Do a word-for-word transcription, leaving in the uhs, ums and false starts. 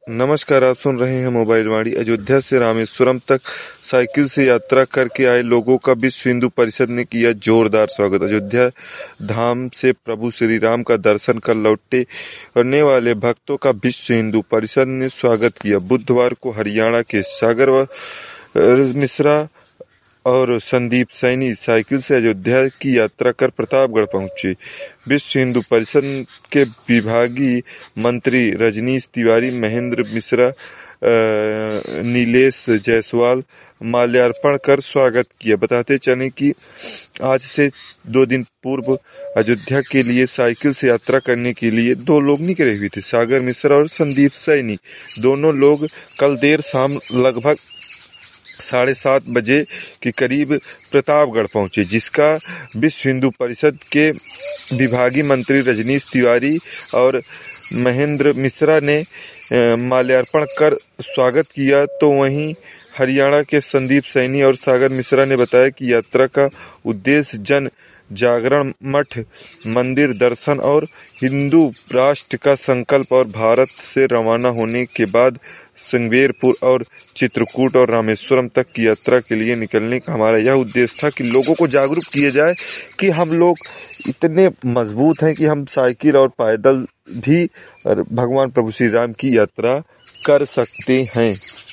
नमस्कार, आप सुन रहे हैं मोबाइल वाणी। अयोध्या से रामेश्वरम तक साइकिल से यात्रा करके आए लोगों का विश्व हिंदू परिषद ने किया जोरदार स्वागत। अयोध्या धाम से प्रभु श्री राम का दर्शन कर लौटे करने वाले भक्तों का विश्व हिंदू परिषद ने स्वागत किया। बुधवार को हरियाणा के सागर मिश्रा और संदीप सैनी साइकिल से अयोध्या की यात्रा कर प्रतापगढ़ पहुंचे। विश्व हिंदू परिषद के विभागीय मंत्री रजनीश तिवारी, महेंद्र मिश्रा, नीलेश जायसवाल माल्यार्पण कर स्वागत किया। बताते चलें कि आज से दो दिन पूर्व अयोध्या के लिए साइकिल से यात्रा करने के लिए दो लोग निकले हुए थे, सागर मिश्रा और संदीप सैनी। दोनों लोग कल देर शाम लगभग साढ़े सात बजे के करीब प्रतापगढ़ पहुंचे, जिसका विश्व हिंदू परिषद के विभागीय मंत्री रजनीश तिवारी और महेंद्र मिश्रा ने माल्यार्पण कर स्वागत किया। तो वहीं हरियाणा के संदीप सैनी और सागर मिश्रा ने बताया कि यात्रा का उद्देश्य जन जागरण, मठ मंदिर दर्शन और हिंदू राष्ट्र का संकल्प और भारत से रवाना होने के बाद श्रृंगेरपुर और चित्रकूट और रामेश्वरम तक की यात्रा के लिए निकलने का हमारा यह उद्देश्य था कि लोगों को जागरूक किया जाए कि हम लोग इतने मजबूत हैं कि हम साइकिल और पैदल भी भगवान प्रभु श्री राम की यात्रा कर सकते हैं।